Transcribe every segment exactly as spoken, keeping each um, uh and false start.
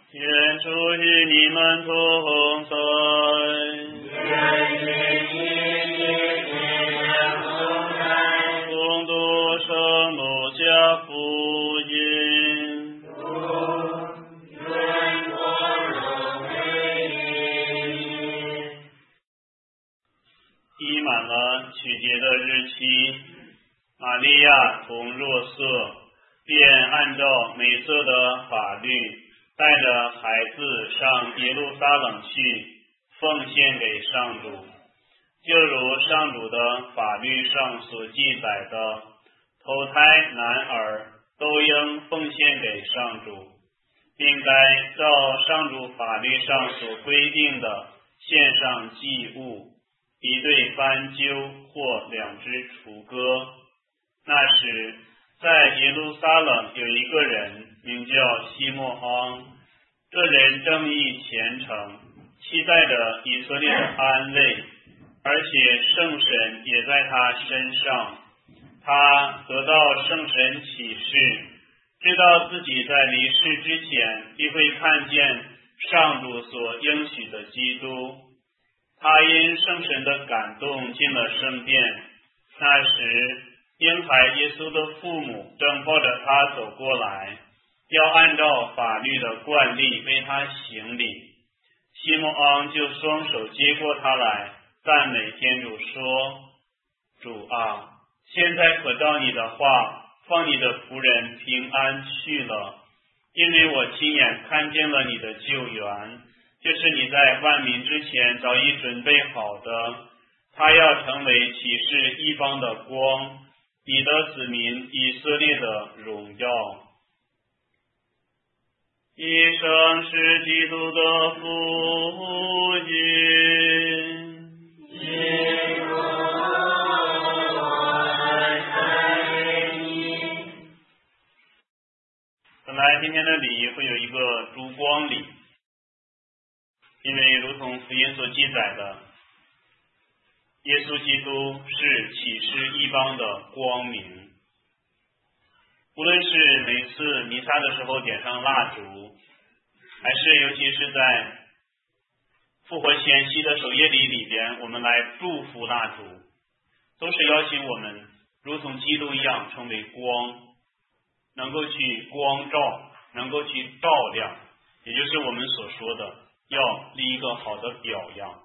愿主与你们同在。 愿与你也同在。 恭读圣路加福音。 愿光荣归于你。 已满了取节的日期，玛利亚同若瑟便按照美色的法律，带着孩子上耶路撒冷去，奉献给上主，就如上主的法律上所记载的，头胎男儿都应奉献给上主，并该照上主法律上所规定的献上祭物，一对斑鸠或两只雏鸽。那时在耶路撒冷有一个人名叫西莫昂，这人正义虔诚，期待着以色列的安慰，而且圣神也在他身上。他得到圣神启示，知道自己在离世之前必会看见上主所应许的基督。他因圣神的感动进了圣殿。那时婴孩耶稣的父母正抱着他走过来，要按照法律的惯例为他行礼。西莫昂就双手接过他来，赞美天主说：主啊，现在可照你的话，放你的仆人平安去了，因为我亲眼看见了你的救援，就是你在万民之前早已准备好的，他要成为启示一方的光，你的子民以色列的荣耀。以上是基督的福音。 基督，我爱你。 本来今天的礼会有一个烛光礼，因为如同福音所记载的，耶稣基督是启示一方的光明。无论是每次弥撒的时候点上蜡烛，还是尤其是在复活前夕的守夜礼里边，我们来祝福蜡烛，都是邀请我们如同基督一样成为光，能够去光照，能够去照亮，也就是我们所说的要立一个好的表样。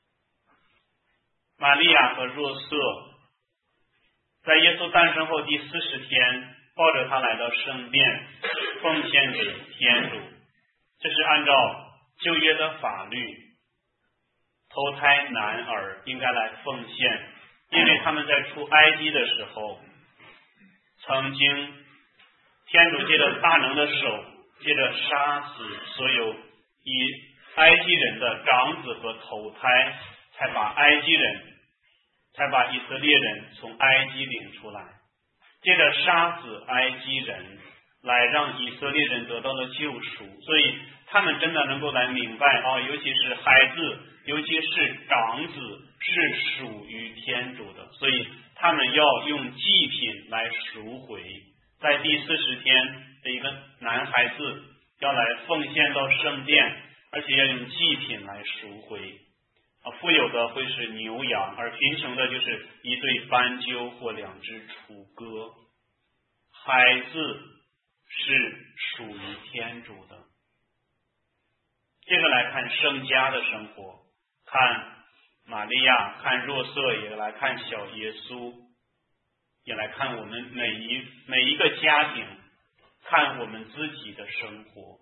玛利亚和若瑟在耶稣诞生后第四十天，抱着他来到圣殿，奉献给天主。这是按照旧约的法律，头胎男儿应该来奉献，因为他们在出埃及的时候，曾经天主借着大能的手，借着杀死所有以埃及人的长子和头胎，才把埃及人才把以色列人从埃及领出来，借着杀死埃及人来让以色列人得到了救赎。所以他们真的能够来明白啊、哦，尤其是孩子，尤其是长子是属于天主的，所以他们要用祭品来赎回。在第四十天的一个男孩子要来奉献到圣殿，而且要用祭品来赎回。啊，富有的会是牛羊，而贫穷的就是一对斑鸠或两只雏鸽。孩子是属于天主的。接着来看圣家的生活，看玛利亚，看若瑟，也来看小耶稣，也来看我们每一每一个家庭，看我们自己的生活。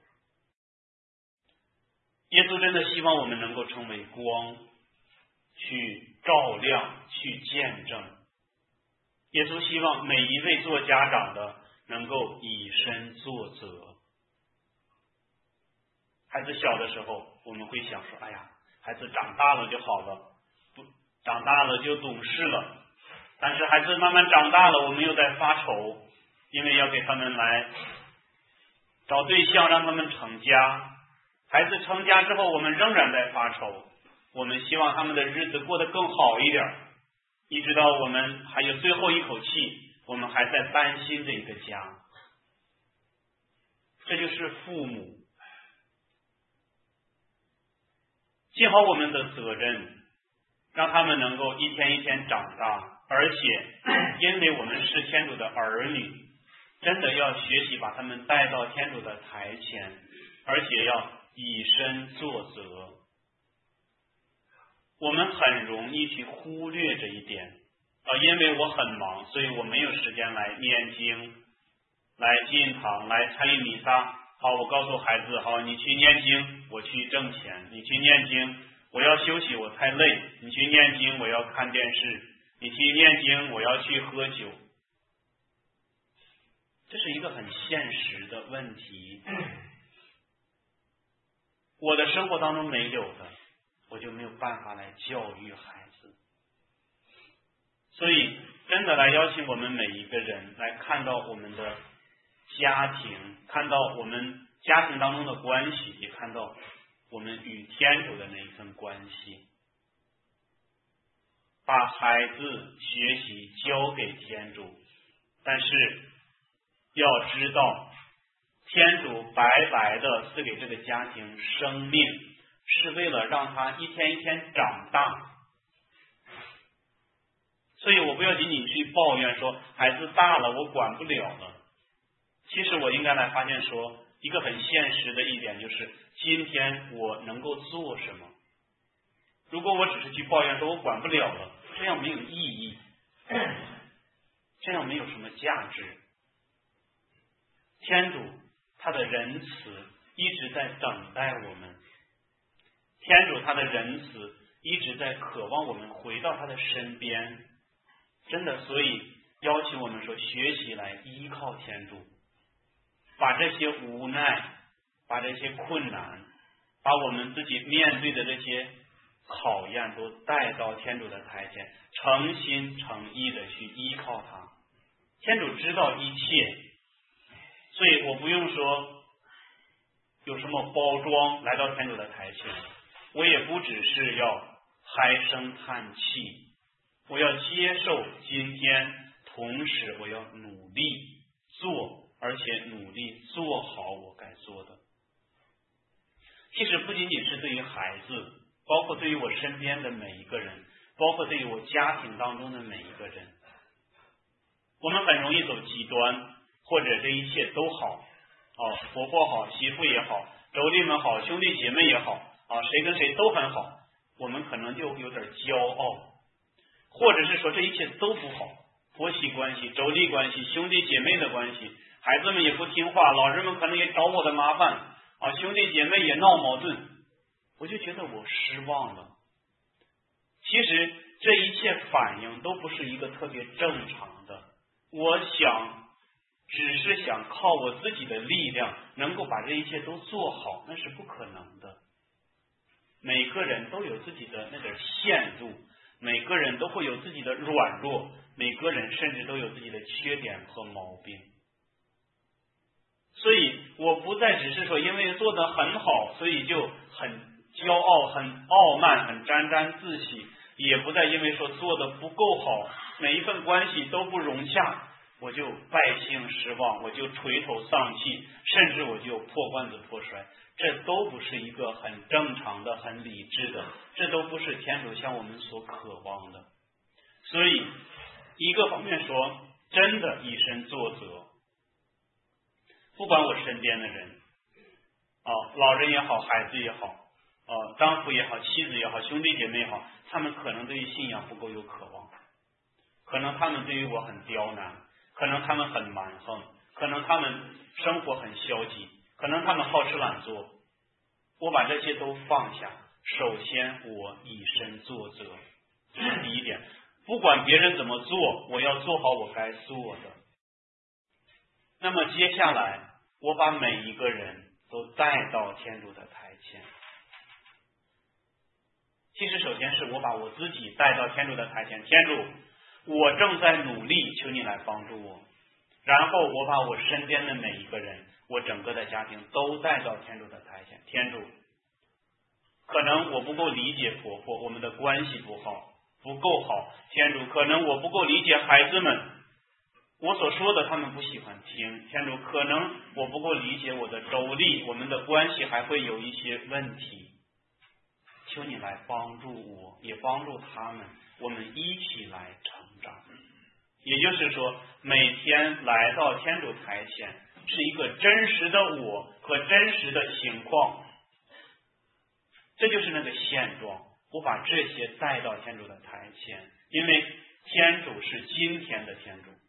耶稣真的希望我们能够成为光，去照亮，去见证。耶稣希望每一位做家长的能够以身作则。孩子小的时候，我们会想说，哎呀，孩子长大了就好了，不长大了就懂事了。但是孩子慢慢长大了，我们又在发愁，因为要给他们来找对象，让他们成家。孩子成家之后，我们仍然在发愁，我们希望他们的日子过得更好一点，一直到我们还有最后一口气，我们还在担心这一个家。这就是父母尽好我们的责任，让他们能够一天一天长大，而且因为我们是天主的儿女，真的要学习把他们带到天主的台前，而且要以身作则。我们很容易去忽略这一点啊，因为我很忙，所以我没有时间来念经，来进堂，来参与弥撒。好，我告诉孩子，好，你去念经，我去挣钱；你去念经，我要休息，我太累；你去念经，我要看电视；你去念经，我要去喝酒。这是一个很现实的问题。我的生活当中没有的，我就没有办法来教育孩子。所以真的来邀请我们每一个人来看到我们的家庭，看到我们家庭当中的关系，也看到我们与天主的那一份关系，把孩子学习交给天主。但是要知道，天主白白的赐给这个家庭生命，是为了让他一天一天长大。所以我不要仅仅去抱怨说孩子大了我管不了了。其实我应该来发现说，一个很现实的一点就是，今天我能够做什么。如果我只是去抱怨说我管不了了，这样没有意义，这样没有什么价值。天主他的仁慈一直在等待我们，天主他的仁慈一直在渴望我们回到他的身边。真的，所以邀请我们说，学习来依靠天主，把这些无奈，把这些困难，把我们自己面对的这些考验都带到天主的台前，诚心诚意的去依靠他。天主知道一切，所以我不用说有什么包装来到天主的台前，我也不只是要唉声叹气，我要接受今天，同时我要努力做，而且努力做好我该做的。其实不仅仅是对于孩子，包括对于我身边的每一个人，包括对于我家庭当中的每一个人，我们很容易走极端，或者这一切都好，哦，婆婆好，媳妇也好，妯娌们好，兄弟姐妹也好，啊，谁跟谁都很好，我们可能就有点骄傲，或者是说这一切都不好，婆媳关系、妯娌关系、兄弟姐妹的关系，孩子们也不听话，老人们可能也找我的麻烦，啊，兄弟姐妹也闹矛盾，我就觉得我失望了。其实这一切反应都不是一个特别正常的，我想只是想靠我自己的力量能够把这一切都做好，那是不可能的。每个人都有自己的那点限度，每个人都会有自己的软弱，每个人甚至都有自己的缺点和毛病。所以我不再只是说因为做得很好，所以就很骄傲、很傲慢、很沾沾自喜，也不再因为说做得不够好，每一份关系都不融洽，我就败兴失望，我就垂头丧气，甚至我就破罐子破摔。这都不是一个很正常的、很理智的，这都不是天主向我们所渴望的。所以一个方面说，真的以身作则，不管我身边的人，哦，老人也好，孩子也好，哦，丈夫也好，妻子也好，兄弟姐妹也好，他们可能对于信仰不够有渴望，可能他们对于我很刁难，可能他们很蛮横，可能他们生活很消极，可能他们好吃懒做。我把这些都放下，首先我以身作则，这是第一点。不管别人怎么做，我要做好我该做的。那么接下来我把每一个人都带到天主的台前。其实首先是我把我自己带到天主的台前，天主，我正在努力，求你来帮助我。然后我把我身边的每一个人，我整个的家庭都带到天主的台前。天主，可能我不够理解婆婆，我们的关系不好，不够好。天主，可能我不够理解孩子们，我所说的他们不喜欢听。天主，可能我不够理解我的妯娌，我们的关系还会有一些问题。求求你来帮助我，也帮助他们，我们一起来成长。也就是说，每天来到天主台前，是一个真实的我和真实的情况，这就是那个现状。我把这些带到天主的台前，因为天主是今天的天主。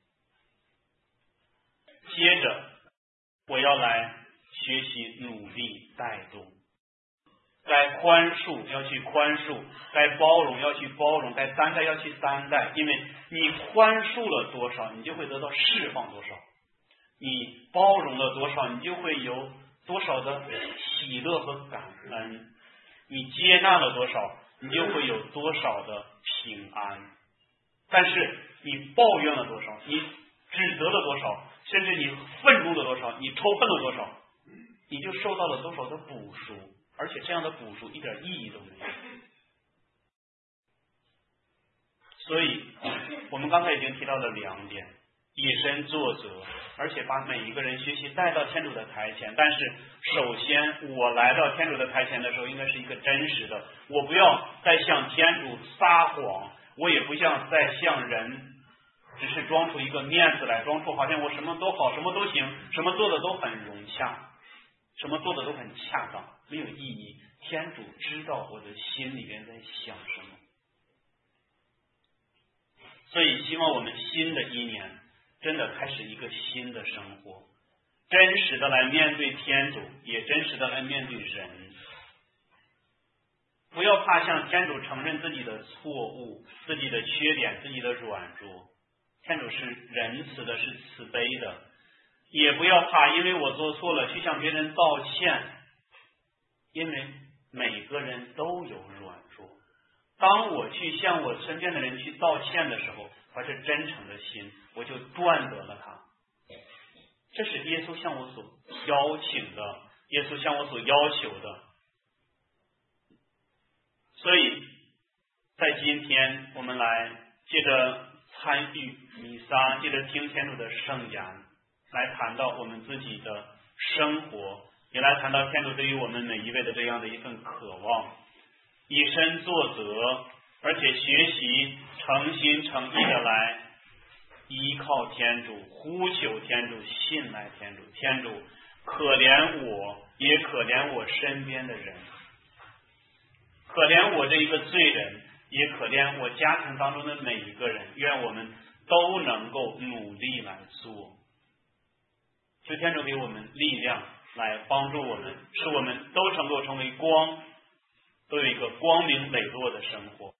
接着我要来学习努力带动，该宽恕要去宽恕，该包容要去包容，该担待要去担待。因为你宽恕了多少，你就会得到释放多少；你包容了多少，你就会有多少的喜乐和感恩；你接纳了多少，你就会有多少的平安。但是你抱怨了多少，你指责了多少，甚至你愤怒了多少，你仇恨了多少，你就受到了多少的补赎，而且这样的补赎一点意义都没有。所以我们刚才已经提到了两点，以身作则，而且把每一个人学习带到天主的台前。但是首先我来到天主的台前的时候，应该是一个真实的，我不要再向天主撒谎，我也不像再向人只是装出一个面子来，装出好像我什么都好，什么都行，什么做的都很融洽，什么做的都很恰当，没有意义。天主知道我的心里面在想什么。所以希望我们新的一年真的开始一个新的生活，真实的来面对天主，也真实的来面对人。不要怕向天主承认自己的错误，自己的缺点，自己的软弱。天主是仁慈的，是慈悲的。也不要怕因为我做错了去向别人道歉，因为每个人都有软弱。当我去向我身边的人去道歉的时候，怀着真诚的心，我就断得了他。这是耶稣向我所邀请的，耶稣向我所要求的。所以在今天我们来借着参与弥撒，借着听天主的圣言，来谈到我们自己的生活，也来谈到天主对于我们每一位的这样的一份渴望，以身作则，而且学习诚心诚意的来依靠天主，呼求天主，信赖天主。天主可怜我，也可怜我身边的人，可怜我这一个罪人，也可怜我家庭当中的每一个人。愿我们都能够努力来做，求天主给我们力量来帮助我们，使我们都能够成为光，都有一个光明磊落的生活。